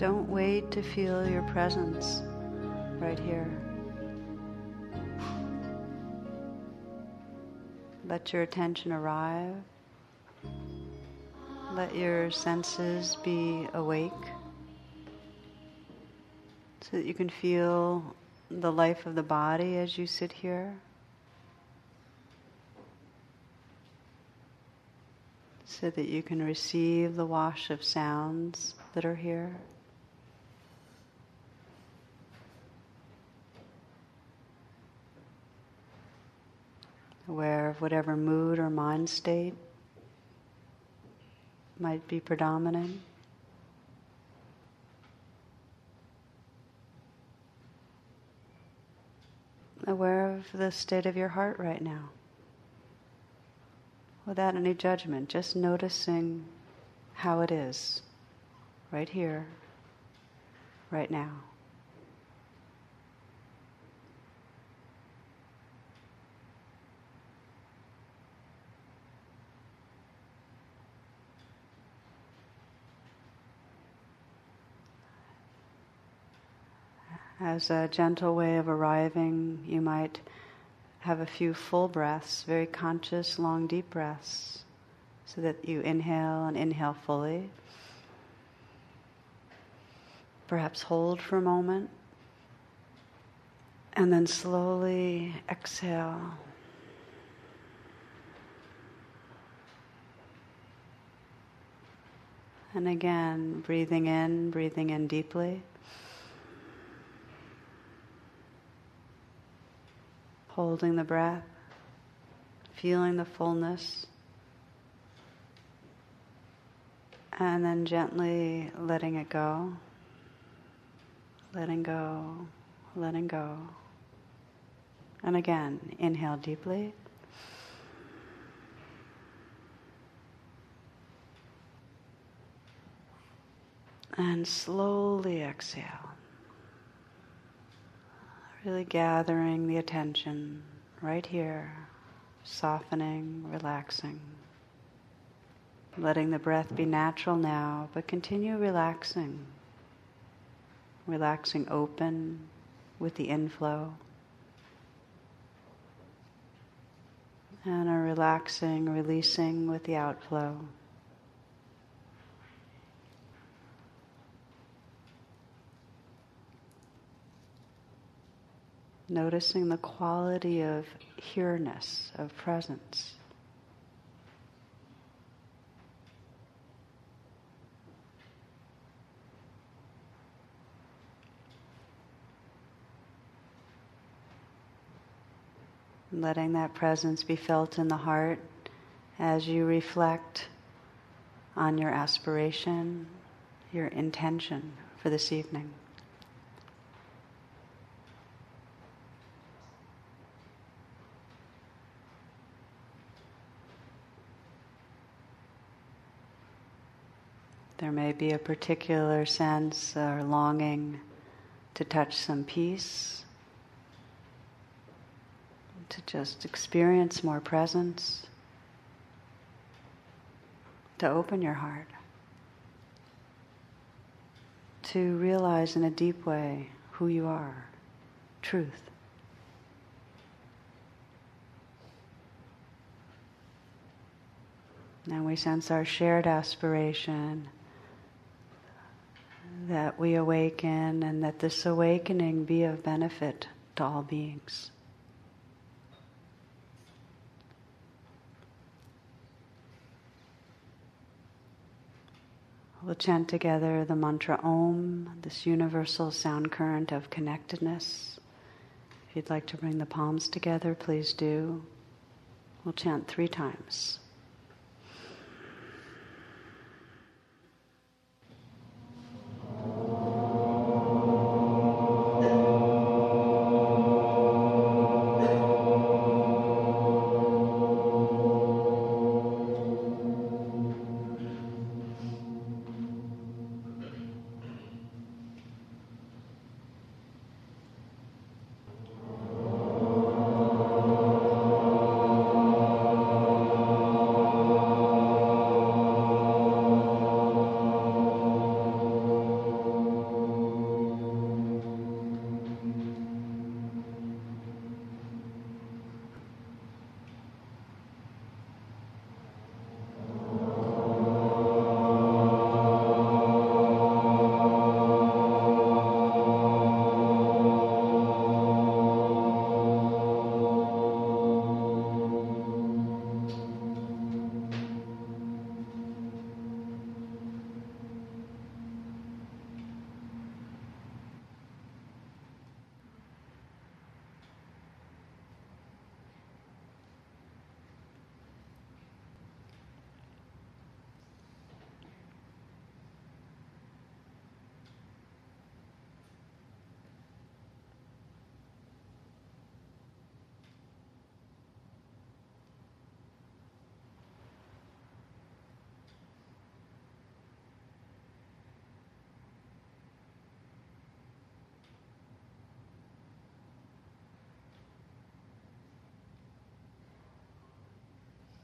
Don't wait to feel your presence right here. Let your attention arrive. Let your senses be awake so that you can feel the life of the body as you sit here. So that you can receive the wash of sounds that are here. Aware of whatever mood or mind state might be predominant. Aware of the state of your heart right now. Without any judgment, just noticing how it is, right here, right now. As a gentle way of arriving, you might have a few full breaths, very conscious, long, deep breaths, so that you inhale and inhale fully. Perhaps hold for a moment, and then slowly exhale. And again, breathing in deeply. Holding the breath, feeling the fullness, and then gently letting it go, letting go, letting go. And again, inhale deeply. And slowly exhale. Really gathering the attention right here, softening, relaxing. Letting the breath be natural now, but continue relaxing. Relaxing open with the inflow. And a relaxing, releasing with the outflow. Noticing the quality of here-ness, of presence. Letting that presence be felt in the heart as you reflect on your aspiration, your intention for this evening. There may be a particular sense or longing to touch some peace, to just experience more presence, to open your heart, to realize in a deep way who you are, truth. Now we sense our shared aspiration that we awaken and that this awakening be of benefit to all beings. We'll chant together the mantra Om, this universal sound current of connectedness. If you'd like to bring the palms together, please do. We'll chant 3 times.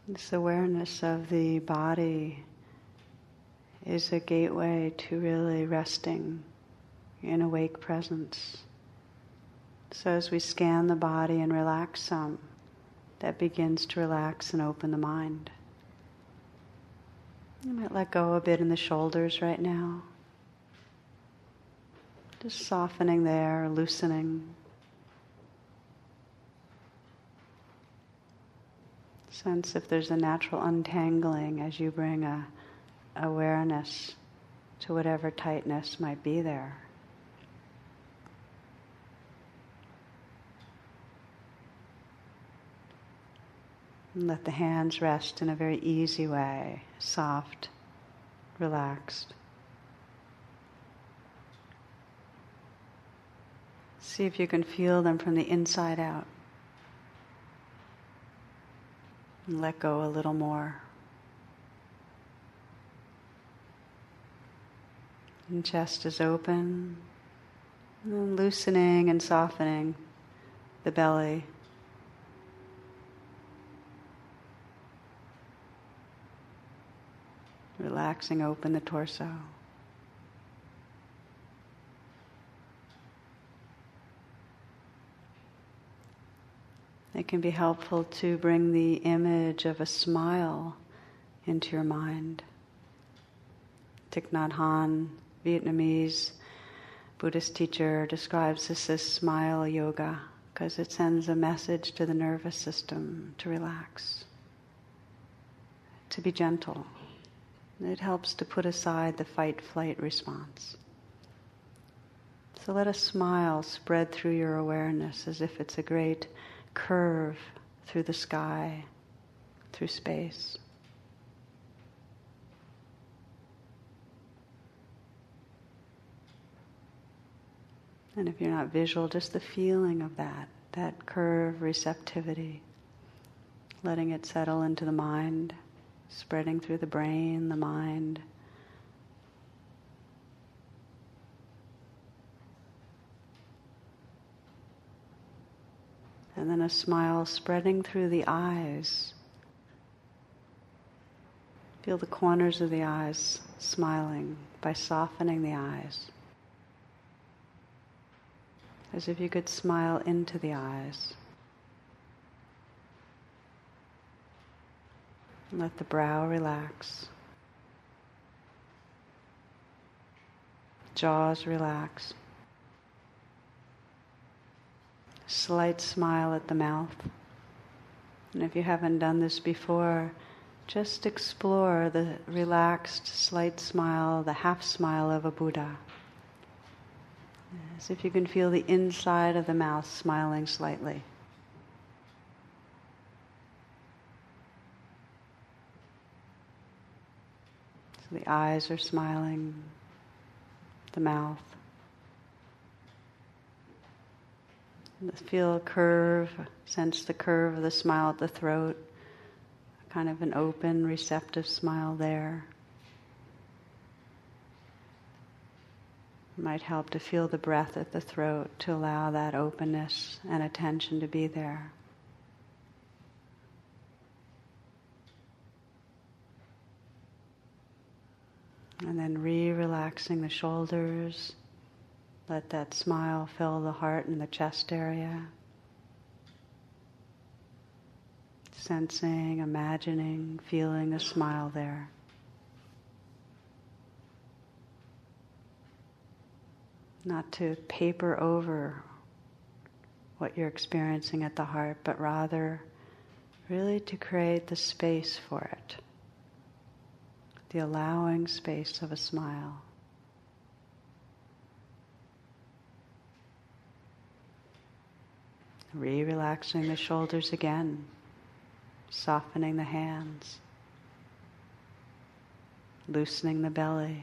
This awareness of the body is a gateway to really resting in awake presence. So as we scan the body and relax some, that begins to relax and open the mind. You might let go a bit in the shoulders right now. Just softening there, loosening. Sense if there's a natural untangling as you bring a awareness to whatever tightness might be there. And let the hands rest in a very easy way, soft, relaxed. See if you can feel them from the inside out. And let go a little more. And chest is open, and then loosening and softening the belly. Relaxing open the torso. It can be helpful to bring the image of a smile into your mind. Thich Nhat Hanh, Vietnamese Buddhist teacher, describes this as smile yoga because it sends a message to the nervous system to relax, to be gentle. It helps to put aside the fight-flight response. So let a smile spread through your awareness as if it's a great curve through the sky, through space. And if you're not visual, just the feeling of that curve, receptivity, letting it settle into the mind, spreading through the brain, the mind. And then a smile spreading through the eyes. Feel the corners of the eyes smiling by softening the eyes. As if you could smile into the eyes. And let the brow relax. Jaws relax. Slight smile at the mouth. And if you haven't done this before, just explore the relaxed, slight smile, the half smile of a Buddha. As if you can feel the inside of the mouth smiling slightly. So the eyes are smiling, the mouth. Feel a curve, sense the curve of the smile at the throat, kind of an open, receptive smile there. It might help to feel the breath at the throat to allow that openness and attention to be there. And then relaxing the shoulders. Let that smile fill the heart and the chest area. Sensing, imagining, feeling a smile there. Not to paper over what you're experiencing at the heart, but rather really to create the space for it. The allowing space of a smile. Relaxing the shoulders again, softening the hands, loosening the belly.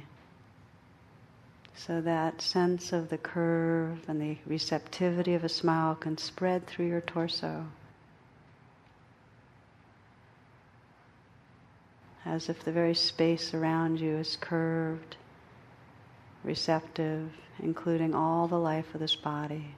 So that sense of the curve and the receptivity of a smile can spread through your torso. As if the very space around you is curved, receptive, including all the life of this body.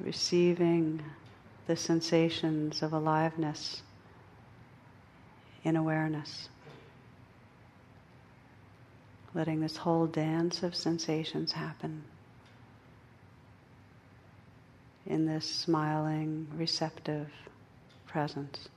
receiving the sensations of aliveness in awareness. Letting this whole dance of sensations happen in this smiling, receptive presence.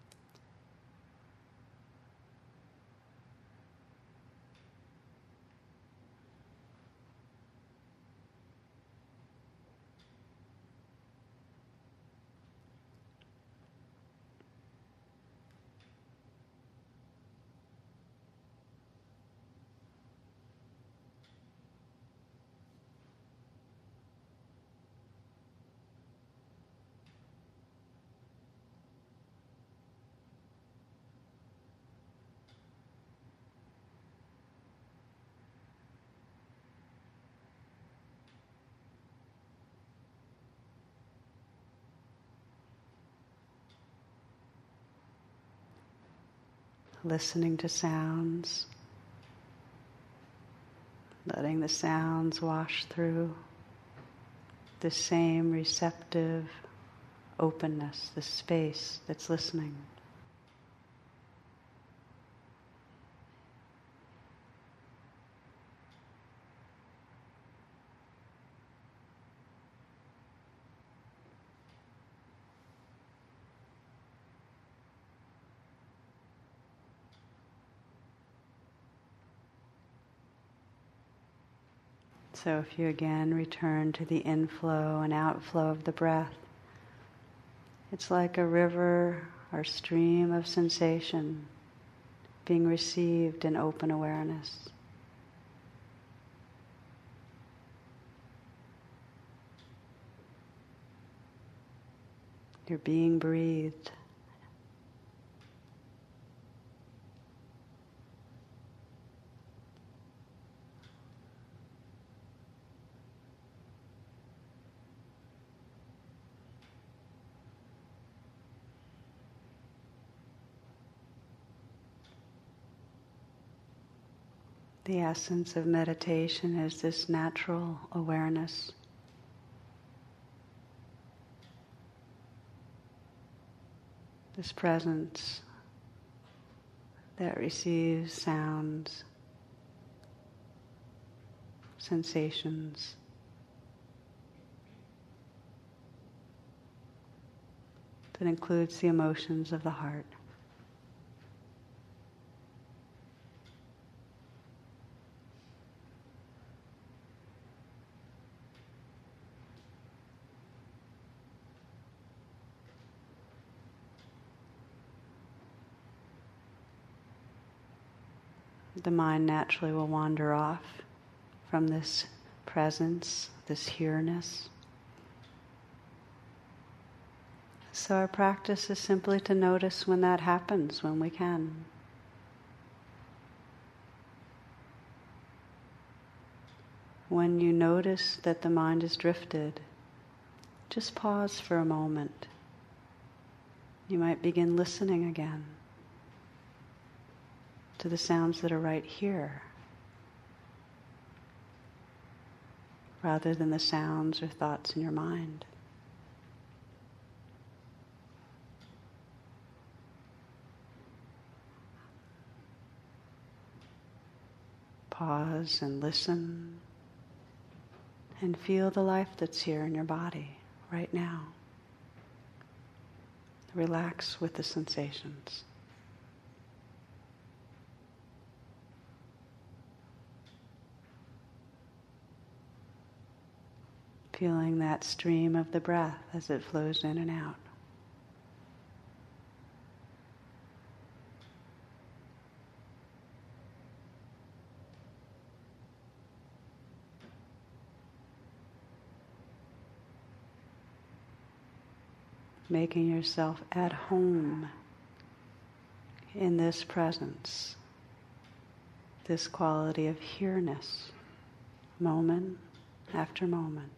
Listening to sounds, letting the sounds wash through the same receptive openness, the space that's listening. So if you again return to the inflow and outflow of the breath, it's like a river or stream of sensation being received in open awareness. You're being breathed. The essence of meditation is this natural awareness. This presence that receives sounds, sensations, that includes the emotions of the heart. The mind naturally will wander off from this presence, this here-ness. So our practice is simply to notice when that happens, when we can. When you notice that the mind is drifted, just pause for a moment. You might begin listening again to the sounds that are right here, rather than the sounds or thoughts in your mind. Pause and listen and feel the life that's here in your body right now. Relax with the sensations. Feeling that stream of the breath as it flows in and out. Making yourself at home in this presence, this quality of here-ness, moment after moment.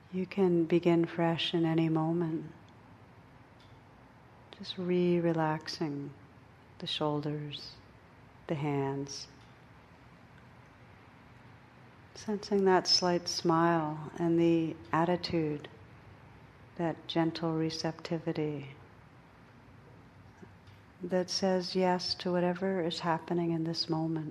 You can begin fresh in any moment. Just relaxing the shoulders, the hands. Sensing that slight smile and the attitude, that gentle receptivity that says yes to whatever is happening in this moment.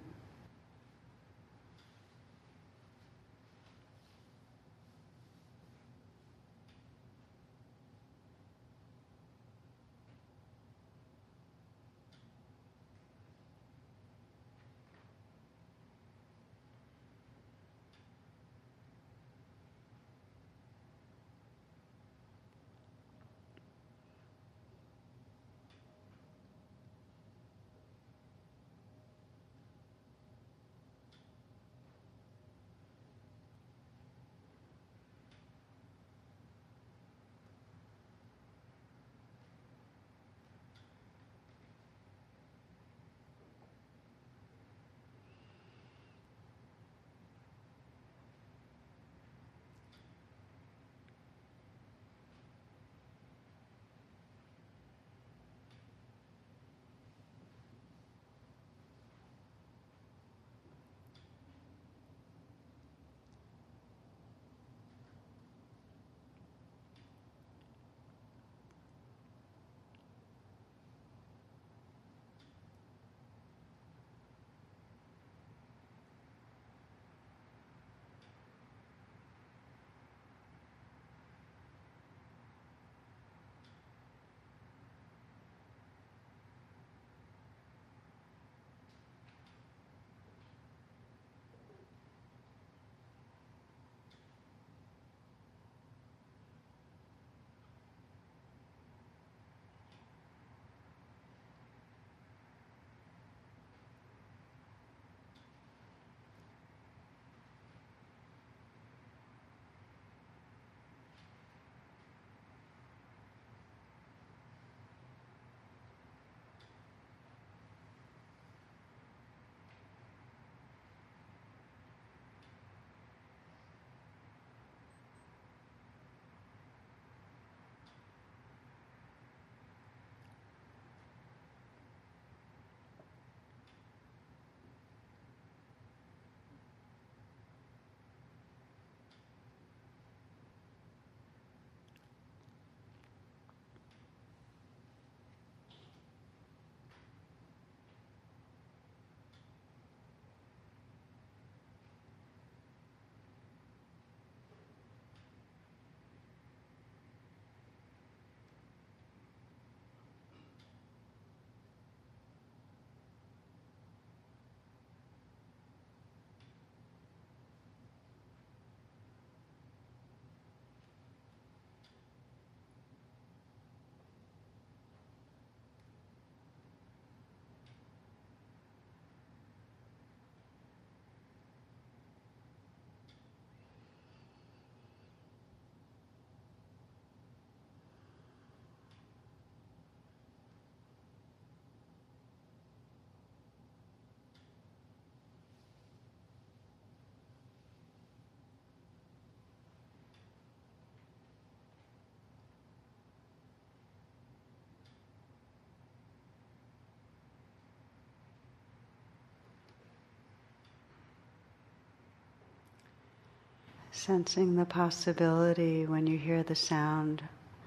Sensing the possibility when you hear the sound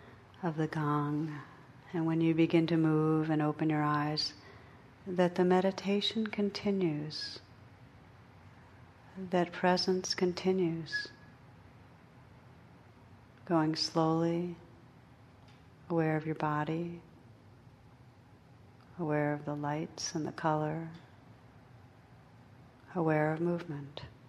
of the gong and when you begin to move and open your eyes, that the meditation continues, that presence continues, going slowly, aware of your body, aware of the lights and the color, aware of movement.